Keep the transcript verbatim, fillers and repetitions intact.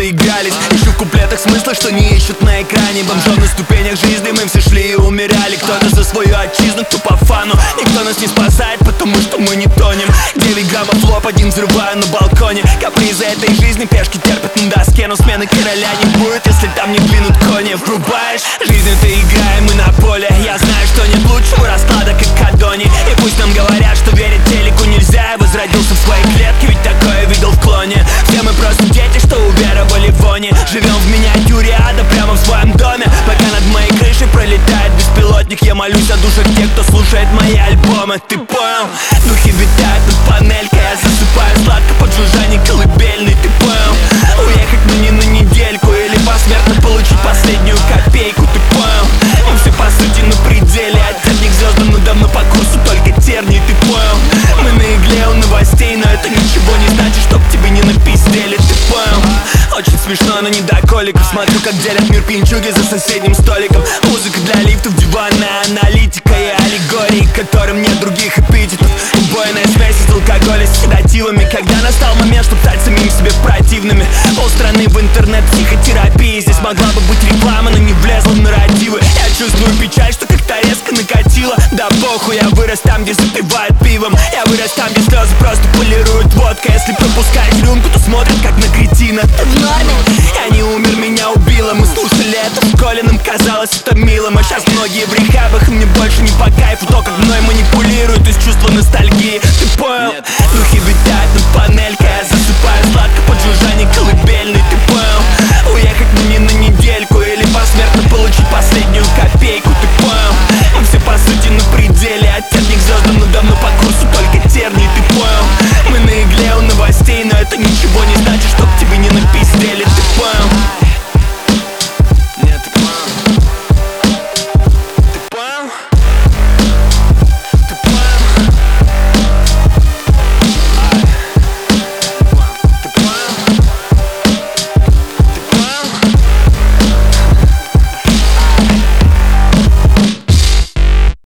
заигрались. Ищу в куплетах смысла, что не ищут на экране. Бомжом на ступенях жизни мы все шли и умирали. Кто-то за свою отчизну, кто по фану. Никто нас не спасает, потому что мы не тонем. Девять граммов лоб, один взрываю на балконе. Капризы этой жизни пешки терпят на доске. Но смены короля не будет, если там не двинут кони. Врубаешь? Жизнь это игра, и мы на поле. Я знаю, что нет лучшего расклада, как Адони. И пусть нам говорят, что верить телеку нельзя. Я возродился в своей клетке, ведь такое видел в клоне. Все мы просто дети, что уверовали в вони. Живем в миниатюре ада прямо в своем доме. Пока над моей крышей пролетает беспилотник, я молюсь о душах тех, кто слушает мои альбомы. Ты понял? Духи витают над панелькой. Я засыпаю сладко под жужжание колыбельной. Ты понял? Уехать, но не на недельку. Или посмертно получить последнюю копейку. Ты понял? Мы все по сути на пределе. От терний к звездам, но давно по курсу только тернии. Ты понял? Мы на игле у новостей, но это ничего не значит, чтоб тебе не напиздели. Ты понял? Очень смешно, но не до коликов. Смотрю, как делят мир пьянчуги за соседним столиком. Музыка для лифтов, диванная аналитика и аллегории, которым нет других эпитетов. Убойная смесь из алкоголя с седативами. Когда настал момент, чтоб стать самим себе противными. Полстраны в интернет-психотерапии. Здесь могла бы быть реклама, но не влезла в нарративы. Я чувствую печаль, что как-то резко накатила. Да похуй, я вырос там, где запивают пивом. Я вырос там, где слезы просто полируют водка. Если пропускаешь рюмку, то смотрят как на кретина. Ты в норме? Я не умер, меня убило. Мы слушали это в школе, нам казалось это милым. А сейчас многие в рехабах, и мне больше не по кайфу то, как мной манипулируют из чувства ностальгии. Ты понял? Духи витают над панелькой.